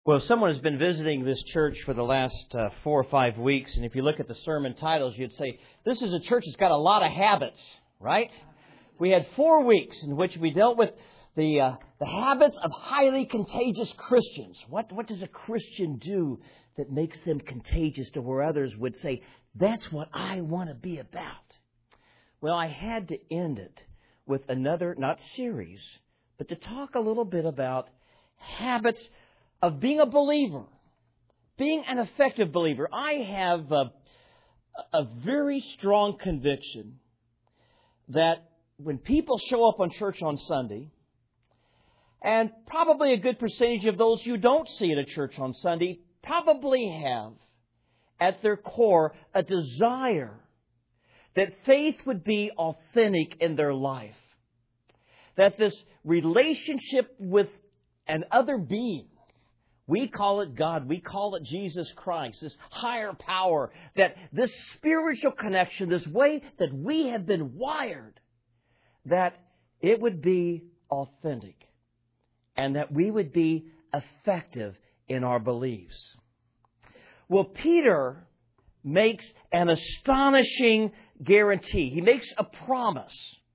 Well, someone has been visiting this church for the last 4 or 5 weeks, and if you look at the sermon titles, you'd say, this is a church that's got a lot of habits, right? We had 4 weeks in which we dealt with the habits of highly contagious Christians. What does a Christian do that makes them contagious to where others would say, that's what I want to be about? Well, I had to end it with another, not series, but to talk a little bit about habits of being a believer, being an effective believer. I have a very strong conviction that when people show up on church on Sunday, and probably a good percentage of those you don't see at a church on Sunday probably have at their core a desire that faith would be authentic in their life. That this relationship with an other being, we call it God, we call it Jesus Christ, this higher power, that this spiritual connection, this way that we have been wired, that it would be authentic and that we would be effective in our beliefs. Well, Peter makes an astonishing guarantee. He makes a promise.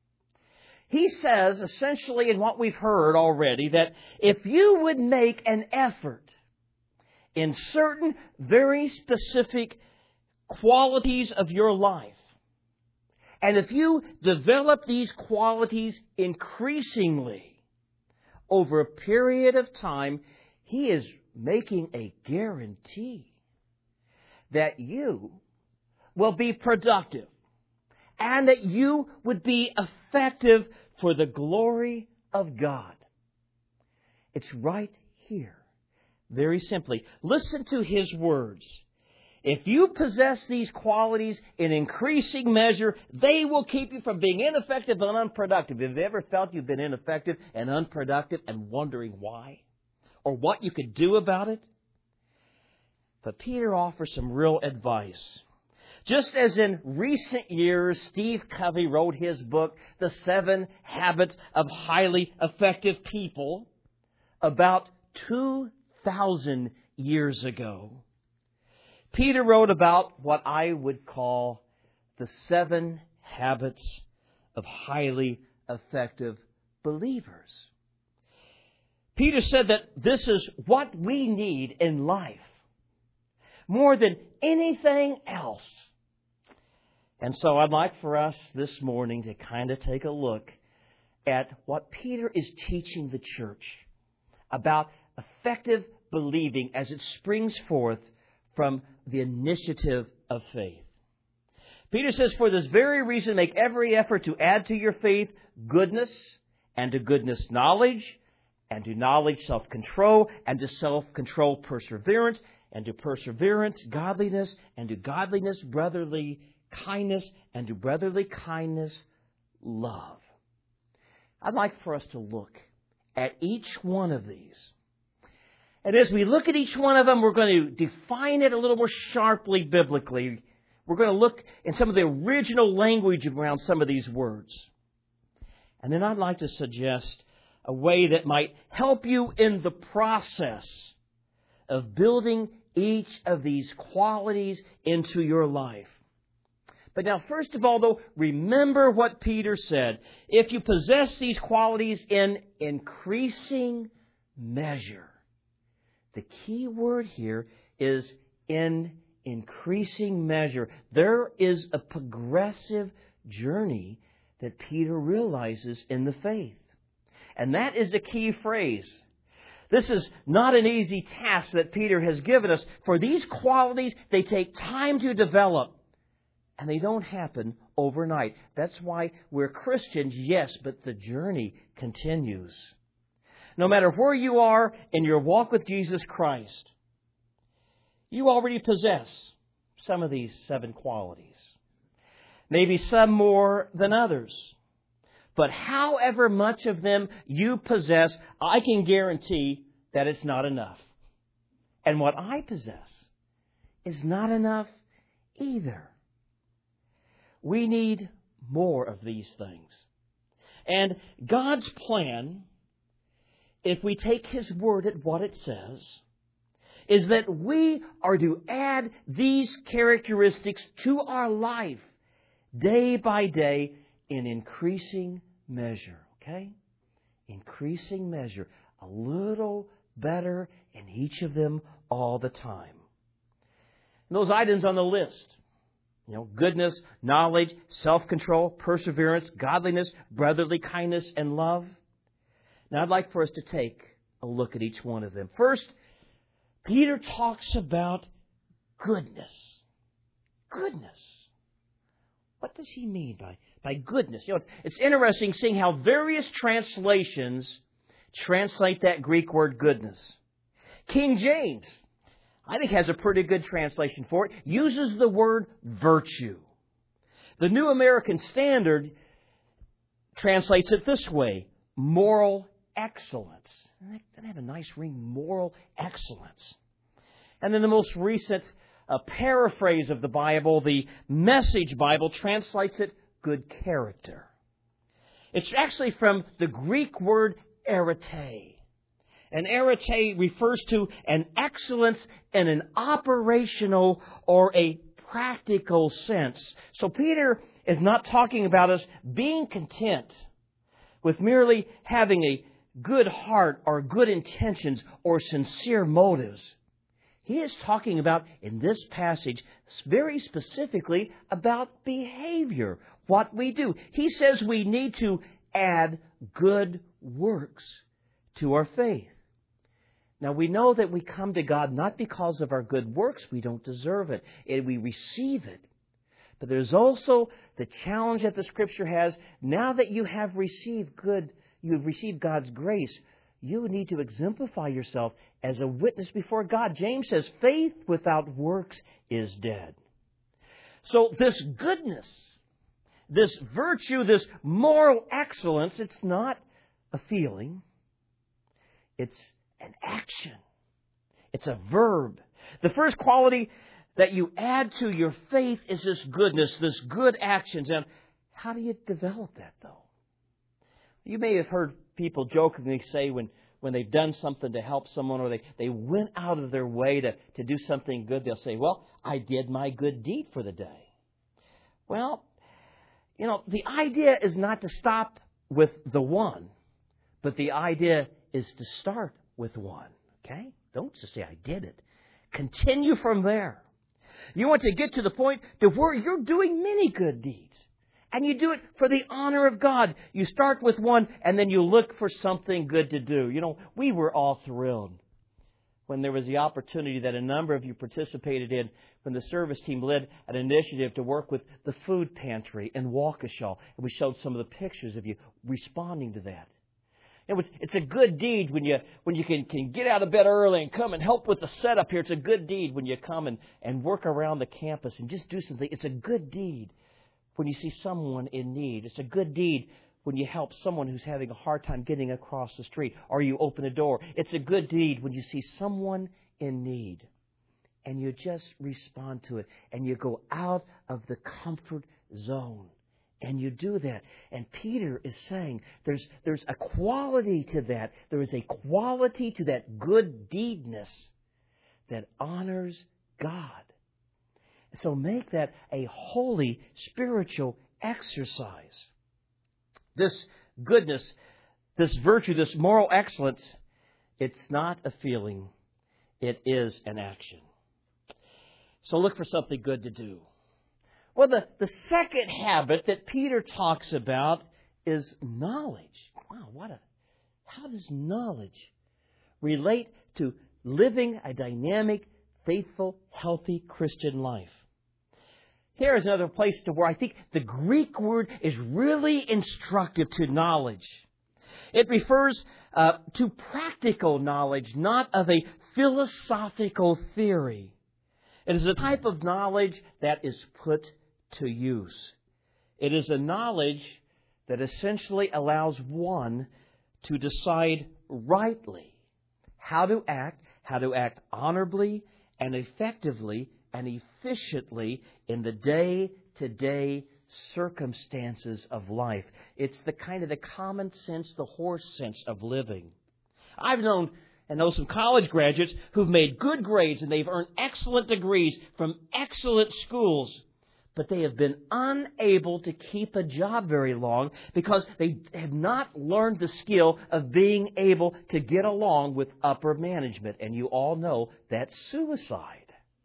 He says, essentially in what we've heard already, that if you would make an effort in certain very specific qualities of your life, and if you develop these qualities increasingly over a period of time, he is making a guarantee that you will be productive and that you would be effective for the glory of God. It's right here. Very simply, listen to his words. If you possess these qualities in increasing measure, they will keep you from being ineffective and unproductive. Have you ever felt you've been ineffective and unproductive and wondering why? Or what you could do about it? But Peter offers some real advice. Just as in recent years, Steve Covey wrote his book, The 7 Habits of Highly Effective People, about 2,000 years ago. Peter wrote about what I would call the 7 habits of highly effective believers. Peter said that this is what we need in life more than anything else. And so I'd like for us this morning to kind of take a look at what Peter is teaching the church about effective believing as it springs forth from the initiative of faith. Peter says, for this very reason, make every effort to add to your faith goodness, and to goodness knowledge, and to knowledge self-control, and to self-control perseverance, and to perseverance godliness, and to godliness brotherly kindness, and to brotherly kindness love. I'd like for us to look at each one of these. And as we look at each one of them, we're going to define it a little more sharply biblically. We're going to look in some of the original language around some of these words. And then I'd like to suggest a way that might help you in the process of building each of these qualities into your life. But now, first of all, though, remember what Peter said. If you possess these qualities in increasing measure, the key word here is in increasing measure. There is a progressive journey that Peter realizes in the faith. And that is a key phrase. This is not an easy task that Peter has given us. For these qualities, they take time to develop. And they don't happen overnight. That's why we're Christians, yes, but the journey continues. No matter where you are in your walk with Jesus Christ, you already possess some of these 7 qualities. Maybe some more than others. But however much of them you possess, I can guarantee that it's not enough. And what I possess is not enough either. We need more of these things. And God's plan, if we take His Word at what it says, is that we are to add these characteristics to our life day by day in increasing measure. Okay? Increasing measure. A little better in each of them all the time. And those items on the list, goodness, knowledge, self-control, perseverance, godliness, brotherly kindness, and love. Now I'd like for us to take a look at each one of them. First, Peter talks about goodness. Goodness. What does he mean by goodness? It's interesting seeing how various translations translate that Greek word goodness. King James, I think, has a pretty good translation for it. Uses the word virtue. The New American Standard translates it this way: moral excellence. Doesn't have a nice ring, moral excellence. And then the most recent paraphrase of the Bible, the Message Bible, translates it good character. It's actually from the Greek word arete. And arete refers to an excellence in an operational or a practical sense. So Peter is not talking about us being content with merely having a good heart or good intentions or sincere motives. He is talking about, in this passage, very specifically about behavior, what we do. He says we need to add good works to our faith. Now, we know that we come to God not because of our good works. We don't deserve it. We receive it. But there's also the challenge that the Scripture has. Now that you have received God's grace, you need to exemplify yourself as a witness before God. James says, faith without works is dead. So this goodness, this virtue, this moral excellence, it's not a feeling. It's an action. It's a verb. The first quality that you add to your faith is this goodness, this good actions. And how do you develop that, though? You may have heard people jokingly say when they've done something to help someone, or they went out of their way to do something good, they'll say, well, I did my good deed for the day. Well, the idea is not to stop with the one, but the idea is to start with one. Okay? Don't just say, I did it. Continue from there. You want to get to the point to where you're doing many good deeds. And you do it for the honor of God. You start with one, and then you look for something good to do. We were all thrilled when there was the opportunity that a number of you participated in when the service team led an initiative to work with the food pantry in Waukesha. And we showed some of the pictures of you responding to that. It's a good deed when you can get out of bed early and come and help with the setup here. It's a good deed when you come and work around the campus and just do something. It's a good deed when you see someone in need. It's a good deed when you help someone who's having a hard time getting across the street, or you open a door. It's a good deed when you see someone in need and you just respond to it and you go out of the comfort zone. And you do that. And Peter is saying there's a quality to that. There is a quality to that good deedness that honors God. So make that a holy spiritual exercise. This goodness, this virtue, this moral excellence, it's not a feeling. It is an action. So look for something good to do. Well, the second habit that Peter talks about is knowledge. Wow, how does knowledge relate to living a dynamic, faithful, healthy Christian life? Here is another place to where I think the Greek word is really instructive to knowledge. It refers to practical knowledge, not of a philosophical theory. It is a type of knowledge that is put to use. It is a knowledge that essentially allows one to decide rightly how to act honorably and effectively and efficiently in the day-to-day circumstances of life. It's the kind of the common sense, the horse sense of living. I've known and know some college graduates who've made good grades and they've earned excellent degrees from excellent schools, but they have been unable to keep a job very long because they have not learned the skill of being able to get along with upper management. And you all know that's suicide.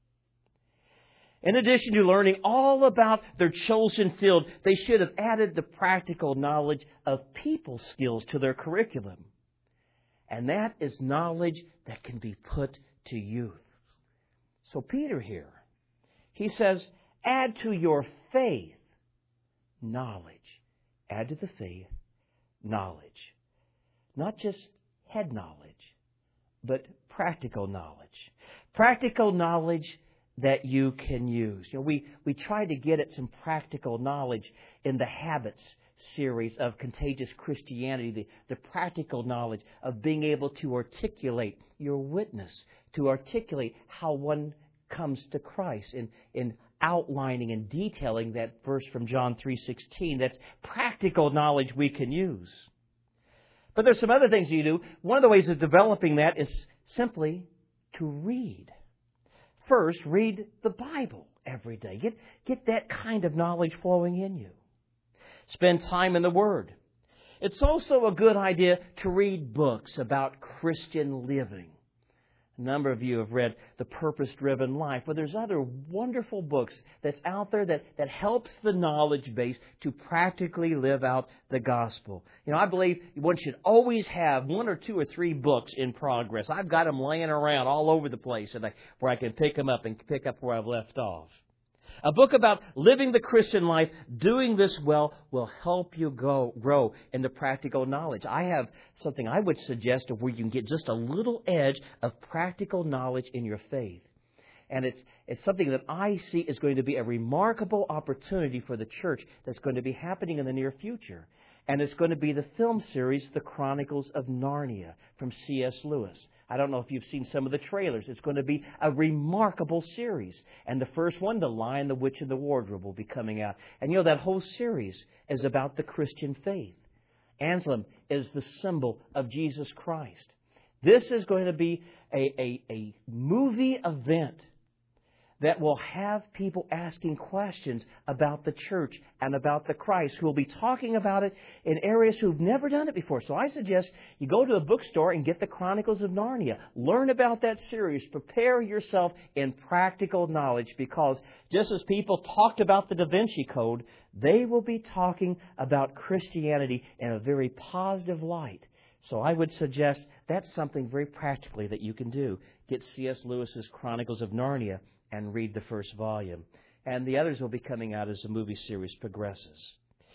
In addition to learning all about their chosen field, they should have added the practical knowledge of people skills to their curriculum. And that is knowledge that can be put to use. So Peter here, he says, add to your faith knowledge. Add to the faith knowledge. Not just head knowledge, but practical knowledge. Practical knowledge that you can use. We try to get at some practical knowledge in the Habits series of Contagious Christianity, the practical knowledge of being able to articulate your witness, to articulate how one comes to Christ, in outlining and detailing that verse from John 3:16. That's practical knowledge we can use. But there's some other things you do. One of the ways of developing that is simply to read. First, read the Bible every day. Get that kind of knowledge flowing in you. Spend time in the Word. It's also a good idea to read books about Christian living. A number of you have read The Purpose-Driven Life, but there's other wonderful books that's out there that helps the knowledge base to practically live out the gospel. I believe one should always have 1 or 2 or 3 books in progress. I've got them laying around all over the place where I can pick them up and pick up where I've left off. A book about living the Christian life, doing this well, will help you grow in the practical knowledge. I have something I would suggest of where you can get just a little edge of practical knowledge in your faith. And it's something that I see is going to be a remarkable opportunity for the church that's going to be happening in the near future. And it's going to be the film series, The Chronicles of Narnia, from C.S. Lewis. I don't know if you've seen some of the trailers. It's going to be a remarkable series. And the first one, The Lion, the Witch, and the Wardrobe, will be coming out. And that whole series is about the Christian faith. Anselm is the symbol of Jesus Christ. This is going to be a movie event that will have people asking questions about the church and about the Christ, who will be talking about it in areas who've never done it before. So I suggest you go to a bookstore and get the Chronicles of Narnia. Learn about that series. Prepare yourself in practical knowledge, because just as people talked about the Da Vinci Code, they will be talking about Christianity in a very positive light. So I would suggest that's something very practically that you can do. Get C.S. Lewis's Chronicles of Narnia and read the first volume. And the others will be coming out as the movie series progresses.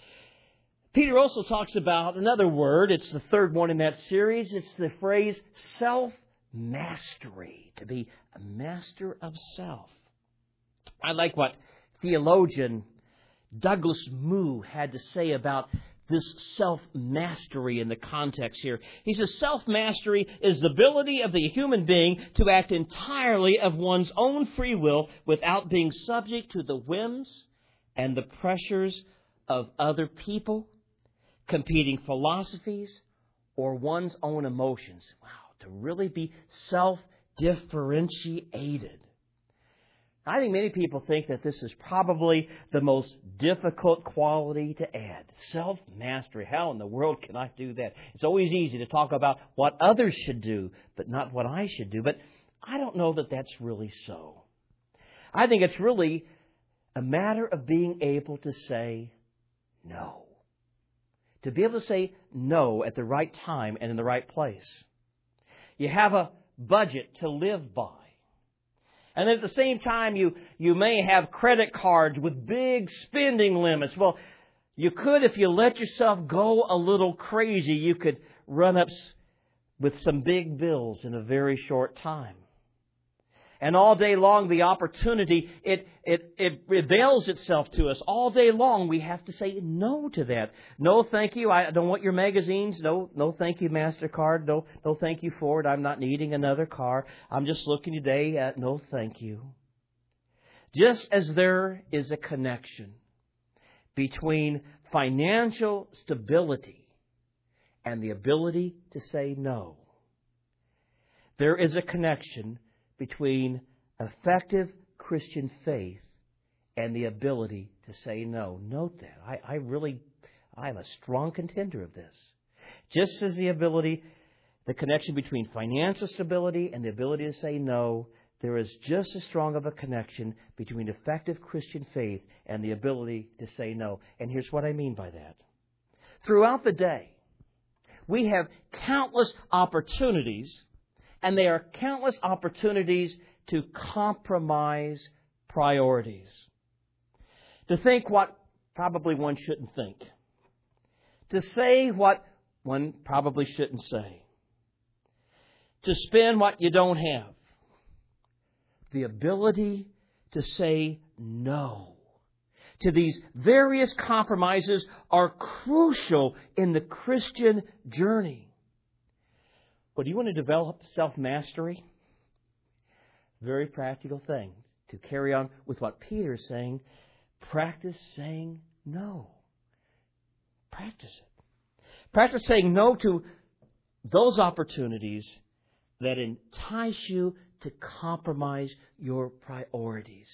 Peter also talks about another word. It's the third one in that series. It's the phrase self-mastery, to be a master of self. I like what theologian Douglas Moo had to say about this self-mastery in the context here. He says, self-mastery is the ability of the human being to act entirely of one's own free will without being subject to the whims and the pressures of other people, competing philosophies, or one's own emotions. Wow, to really be self-differentiated. I think many people think that this is probably the most difficult quality to add. Self-mastery. How in the world can I do that? It's always easy to talk about what others should do, but not what I should do. But I don't know that that's really so. I think it's really a matter of being able to say no. To be able to say no at the right time and in the right place. You have a budget to live by. And at the same time, you may have credit cards with big spending limits. Well, you could, if you let yourself go a little crazy, you could run up with some big bills in a very short time. And all day long, the opportunity, it avails itself to us. All day long, we have to say no to that. No, thank you. I don't want your magazines. No, thank you, MasterCard. No, thank you, Ford. I'm not needing another car. I'm just looking today at no, thank you. Just as there is a connection between financial stability and the ability to say no, There is a connection between effective Christian faith and the ability to say no. Note that. I'm a strong contender of this. Just as the connection between financial stability and the ability to say no, there is just as strong of a connection between effective Christian faith and the ability to say no. And here's what I mean by that. Throughout the day, we have countless opportunities, and they are countless opportunities to compromise priorities. To think what probably one shouldn't think. To say what one probably shouldn't say. To spend what you don't have. The ability to say no to these various compromises are crucial in the Christian journey. But do you want to develop self-mastery? Very practical thing. To carry on with what Peter is saying, practice saying no. Practice it. Practice saying no to those opportunities that entice you to compromise your priorities.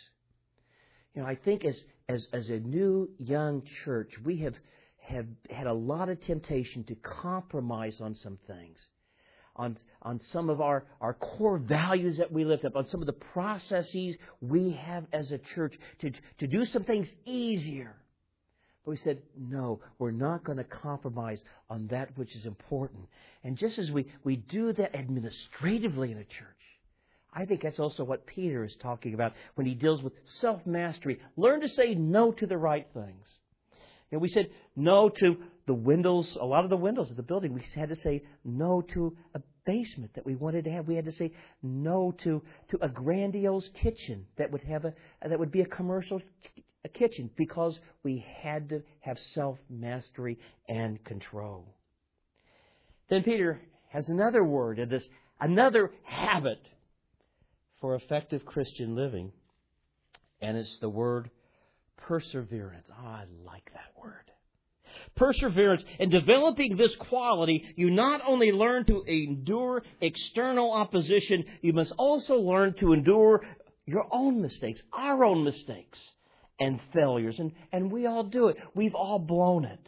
I think as a new young church, we have had a lot of temptation to compromise on some things, on some of our core values that we lift up, on some of the processes we have as a church to do some things easier. But we said, no, we're not going to compromise on that which is important. And just as we do that administratively in a church, I think that's also what Peter is talking about when he deals with self-mastery. Learn to say no to the right things. We said no to the windows, a lot of the windows of the building. We had to say no to a basement that we wanted to have. We had to say no to a grandiose kitchen that would be a commercial kitchen, because we had to have self-mastery and control. Then Peter has another word in this, another habit for effective Christian living, and it's the word perseverance. I like that word. Perseverance. In developing this quality, you not only learn to endure external opposition, you must also learn to endure your own mistakes, our own mistakes and failures. And we all do it. We've all blown it.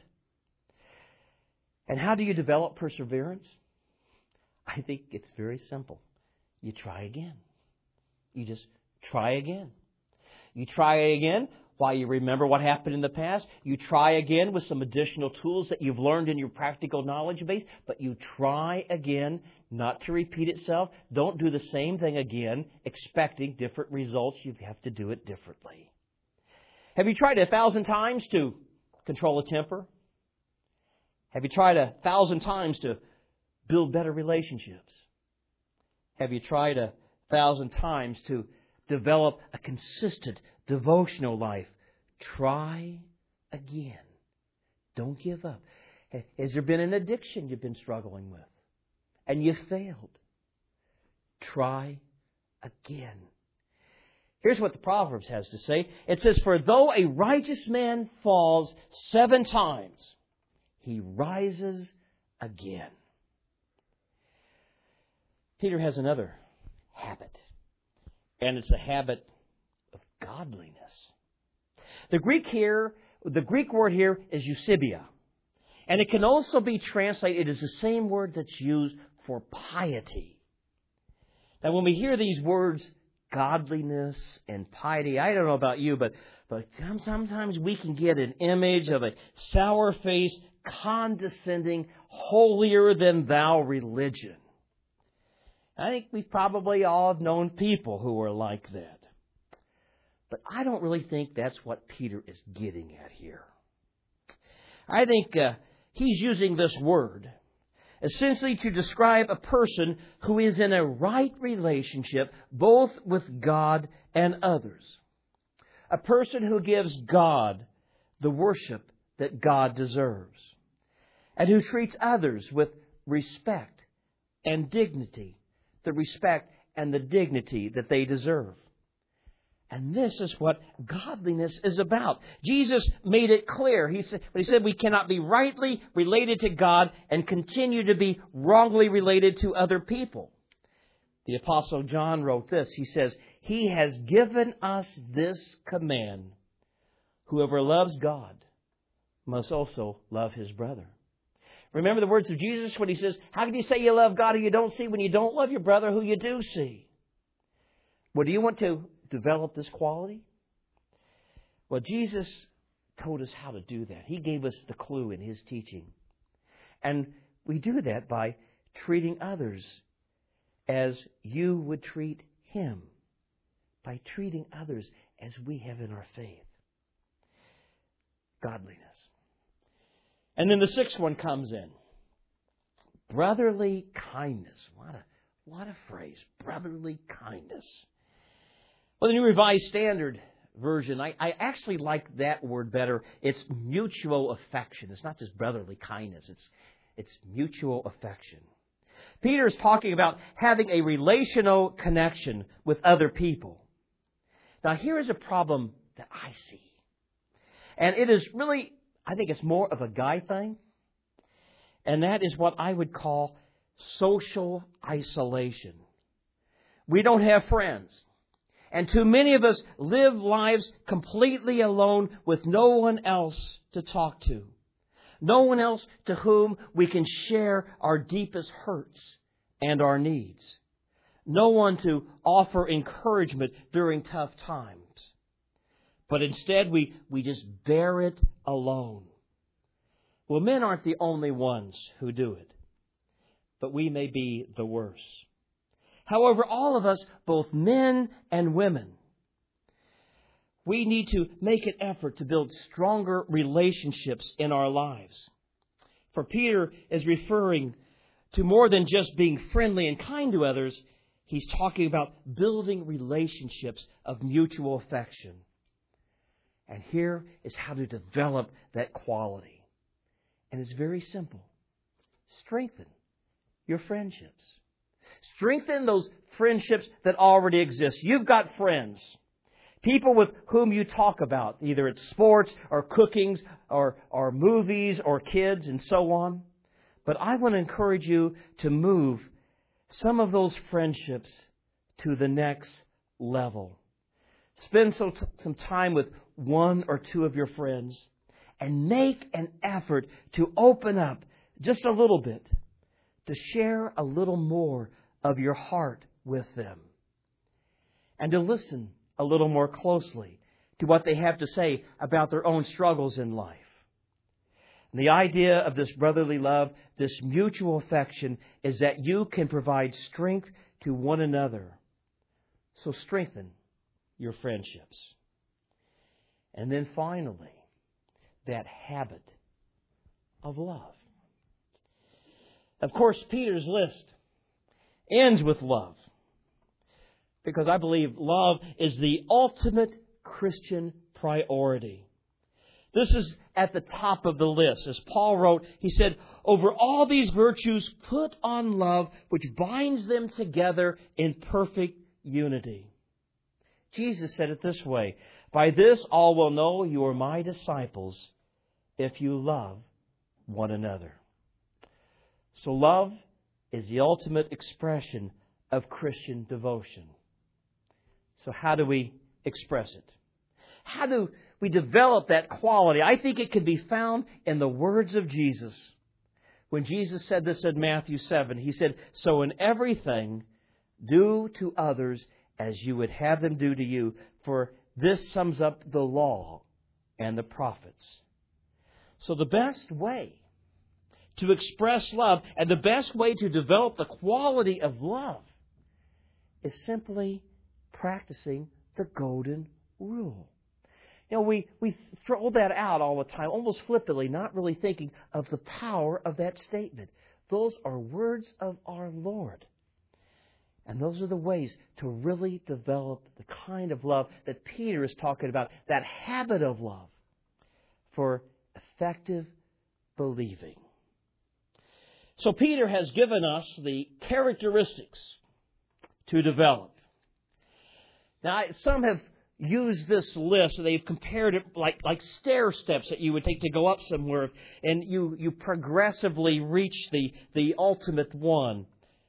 And how do you develop perseverance? I think it's very simple. You try again. You just try again. You try again while you remember what happened in the past. You try again with some additional tools that you've learned in your practical knowledge base. But you try again, not to repeat itself. Don't do the same thing again, expecting different results. You have to do it differently. Have you tried 1,000 times to control a temper? Have you tried 1,000 times to build better relationships? Have you tried 1,000 times to develop a consistent devotional life? Try again. Don't give up. Has there been an addiction you've been struggling with and you failed? Try again. Here's what the Proverbs has to say. It says, "For though a righteous man falls 7 times, he rises again." Peter has another habit, and it's a habit of godliness. The Greek word here is eusebia, and it can also be translated, it is the same word that's used for piety. Now, when we hear these words, godliness and piety, I don't know about you, but sometimes we can get an image of a sour-faced, condescending, holier-than-thou religion. I think we probably all have known people who are like that. But I don't really think that's what Peter is getting at here. I think he's using this word essentially to describe a person who is in a right relationship both with God and others. A person who gives God the worship that God deserves, and who treats others with respect and dignity, the respect and the dignity that they deserve. And this is what godliness is about. Jesus made it clear. He said we cannot be rightly related to God and continue to be wrongly related to other people. The Apostle John wrote this. He says, He has given us this command. Whoever loves God must also love his brother. Remember the words of Jesus when He says, how can you say you love God who you don't see when you don't love your brother who you do see? Well, do you want to develop this quality? Well, Jesus told us how to do that. He gave us the clue in His teaching. And we do that by treating others as you would treat Him. By treating others as we have in our faith. Godliness. And then the sixth one comes in. Brotherly kindness. What a phrase. Brotherly kindness. Well, the New Revised Standard Version, I actually like that word better. It's mutual affection. It's not just brotherly kindness. It's mutual affection. Peter is talking about having a relational connection with other people. Now, here is a problem that I see. And it is really, I think it's more of a guy thing. And that is what I would call social isolation. We don't have friends. And too many of us live lives completely alone with no one else to talk to. No one else to whom we can share our deepest hurts and our needs. No one to offer encouragement during tough times. But instead, we just bear it alone. Well, men aren't the only ones who do it. But we may be the worst. However, all of us, both men and women, we need to make an effort to build stronger relationships in our lives. For Peter is referring to more than just being friendly and kind to others. He's talking about building relationships of mutual affection. And here is how to develop that quality. And it's very simple. Strengthen your friendships. Strengthen those friendships that already exist. You've got friends. People with whom you talk about, either it's sports or cookings or movies or kids and so on. But I want to encourage you to move some of those friendships to the next level. Spend some time with one or two of your friends and make an effort to open up just a little bit, to share a little more of your heart with them, and to listen a little more closely to what they have to say about their own struggles in life. And the idea of this brotherly love, this mutual affection, is that you can provide strength to one another. So strengthen your friendships. And then finally, that habit of love. Of course, Peter's list ends with love, because I believe love is the ultimate Christian priority. This is at the top of the list. As Paul wrote, he said, over all these virtues, put on love, which binds them together in perfect unity. Jesus said it this way, by this all will know you are my disciples if you love one another. So love is the ultimate expression of Christian devotion. So how do we express it? How do we develop that quality? I think it can be found in the words of Jesus. When Jesus said this in Matthew 7, He said, so in everything, do to others as you would have them do to you, for this sums up the law and the prophets. So the best way to express love and the best way to develop the quality of love is simply practicing the golden rule. You know, we throw that out all the time, almost flippantly, not really thinking of the power of that statement. Those are words of our Lord. And those are the ways to really develop the kind of love that Peter is talking about, that habit of love for effective believing. So Peter has given us the characteristics to develop. Now, some have used this list, and they've compared it like stair steps that you would take to go up somewhere, and you progressively reach the ultimate one.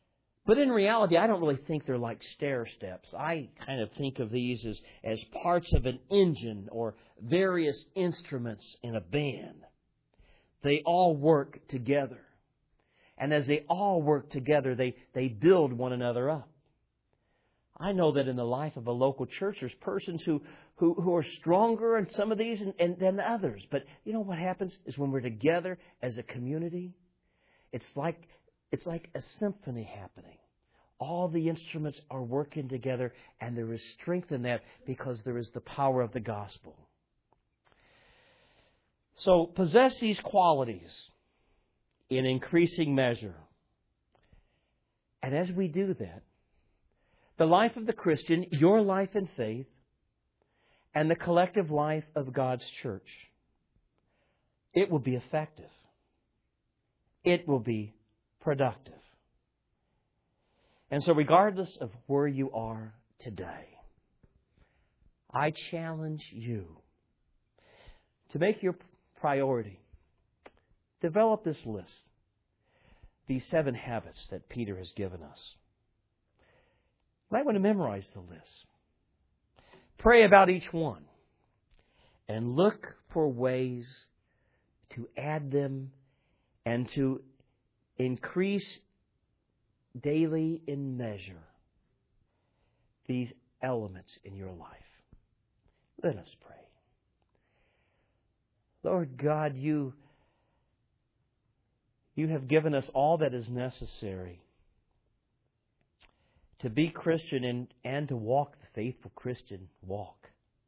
But in reality, I don't really think they're like stair steps. I kind of think of these as parts of an engine or various instruments in a band. They all work together. And as they all work together, they build one another up. I know that in the life of a local church, there's persons who are stronger in some of these than others. But you know what happens is when we're together as a community, it's like a symphony happening. All the instruments are working together, and there is strength in that because there is the power of the gospel. So possess these qualities in increasing measure. And as we do that, the life of the Christian, your life in faith, and the collective life of God's church, it will be effective. It will be productive. And so regardless of where you are today, I challenge you to make your priority. Develop this list, these 7 habits that Peter has given us. You might want to memorize the list. Pray about each one and look for ways to add them and to increase daily in measure these elements in your life. Let us pray. Lord God, You have given us all that is necessary to be Christian and to walk the faithful Christian walk.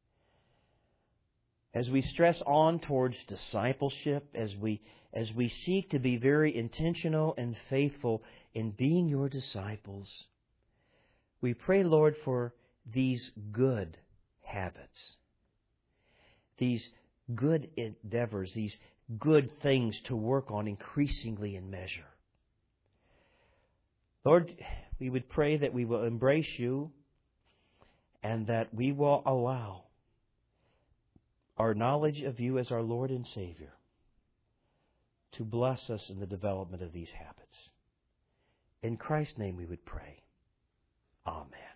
As we stress on towards discipleship, as we seek to be very intentional and faithful in being Your disciples, we pray, Lord, for these good habits, these good endeavors, these good things to work on increasingly in measure. Lord, we would pray that we will embrace You and that we will allow our knowledge of You as our Lord and Savior to bless us in the development of these habits. In Christ's name we would pray. Amen.